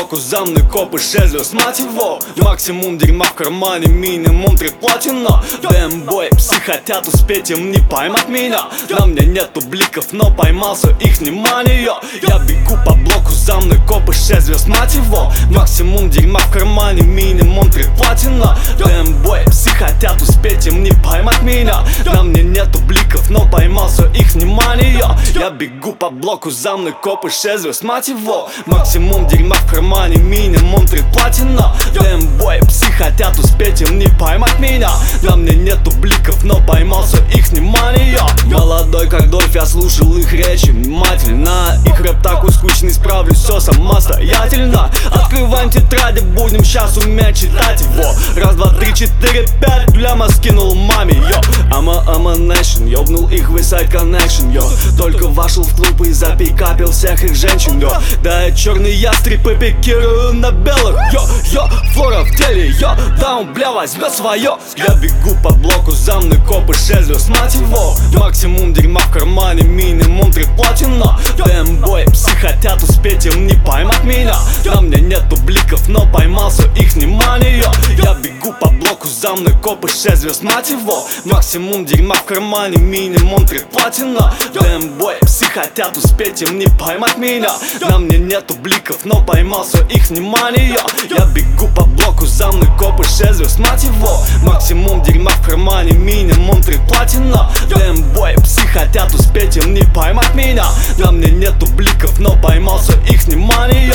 блоку, за мной копы, 6 звезд, мать его. Максимум дерьма в кармане, минимум 3 платина. Дэмбой, псы хотят успеть, им не поймать меня. На мне нету бликов, но поймался их внимание. Я бегу по блоку, за мной копы, 6 звезд, мать его. Максимум дерьма в кармане, минимум 3 платина. Дэмбой, псы хотят успеть, им не поймать меня. На мне нету бликов, но поймался их внимание. Я бегу по блоку, за мной копы, 6 звезд, мать его. Максимум дерьма в кармане, минимум 3 платина. Дэмбой, псы хотят успеть, им не поймать меня. На мне нету бликов, но поймался их внимание. Молодой как Дольф, я слушал их речи внимательно. Их рэп такой скучный, справлюсь все самостоятельно. Открываем тетради, будем сейчас уметь читать его. Раз, два, три, четыре, пять, гляма скинул маме, йо. I'm a nation, ёбнул их Westside Connection, йо. Только вошел в клуб и запикапил всех их женщин, йо. Да я черный ястреб и пикирую на белых, йо. Флора в теле, йо. Да он, бля, возьмет свое. Я бегу по блоку, за мной копы, 6 звезд, мать его. Максимум дерьма в кармане, минимум 3 платина. Дэмбой, псы хотят успеть, им не поймать меня. На мне нету бликов, но поймался их внимание. Я бегу по блоку, за мной копы, 6 звезд, мать его. Максимум дерьма в кармане, минимум 3 платина. Дэмбой, псы хотят успеть, им не поймать меня. На мне нету бликов, но поймался их внимание. Я бегу по блоку, за мной копы, 6 звезд, мать его. Максимум дерьма в кармане, минимум 3 платина. Дэмбой, псы хотят успеть, им не поймать меня. На мне нету бликов, но поймался их внимание.